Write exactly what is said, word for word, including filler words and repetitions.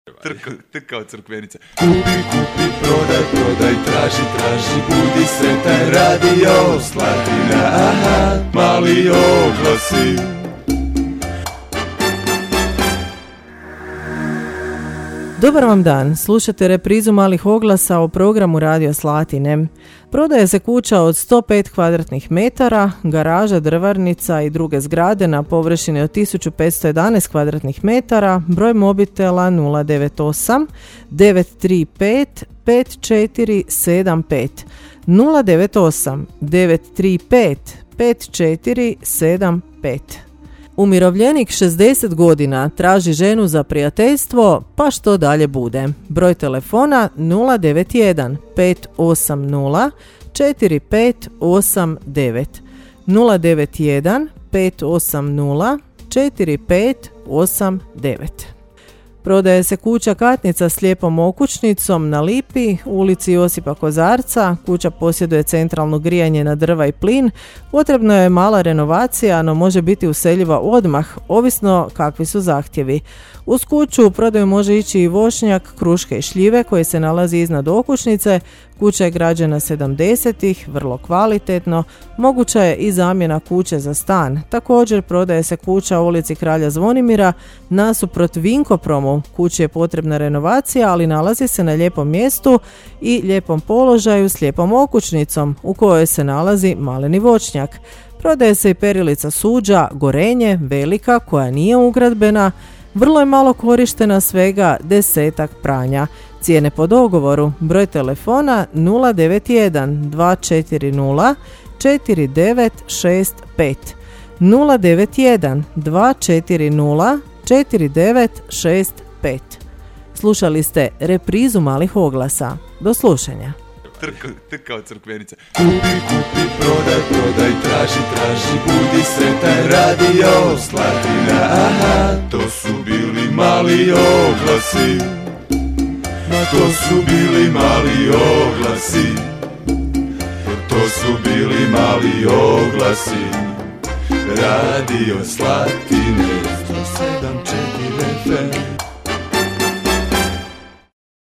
Trka, trka od crkvenica. Kupi, kupi, prodaj, prodaj, traži, traži, budi sretan, Radio Slatina, aha, mali oglasi. Dobar vam dan, slušate reprizu malih oglasa o programu Radio Slatine. Prodaje se kuća od sto pet kvadratnih metara, garaža, drvarnica i druge zgrade na površini od tisuću petsto jedanaest kvadratnih metara, broj mobitela nula devet osam devet tri pet pet četiri sedam pet, nula devet osam devet tri pet pet četiri sedam pet. Umirovljenik šezdeset godina traži ženu za prijateljstvo, pa što dalje bude. Broj telefona nula devet jedan pet osam nula četiri pet osam devet, nula devet jedan pet osam nula četiri pet osam devet. Prodaje se kuća katnica s lijepom okućnicom na Lipi, ulici Josipa Kozarca. Kuća posjeduje centralno grijanje na drva i plin. Potrebna je mala renovacija, no može biti useljiva odmah, ovisno kakvi su zahtjevi. Uz kuću u prodaju može ići i voćnjak, kruške i šljive koji se nalazi iznad okućnice. Kuća je građena sedamdesetih, vrlo kvalitetno. Moguća je i zamjena kuće za stan. Također prodaje se kuća u ulici Kralja Zvonimira nasuprot Vinkopromu. Kući je potrebna renovacija, ali nalazi se na lijepom mjestu i lijepom položaju s lijepom okućnicom u kojoj se nalazi maleni voćnjak. Prodaje se i perilica suđa, Gorenje, velika, koja nije ugradbena. Vrlo je malo korištena, svega desetak pranja. Cijene po dogovoru. Broj telefona nula devet jedan dva četiri nula četiri devet šest pet, nula devet jedan dva četiri nula četiri devet šest pet. Slušali ste reprizu malih oglasa. Do slušanja. Trka, trka od crkvenica. Kupi, kupi, prodaj, prodaj, traži, traži, budi sretan, Radio Slatina, aha, to su bili mali oglasi. To su bili mali oglasi. To su bili mali oglasi. Radio Slatine sto sedam četiri F M.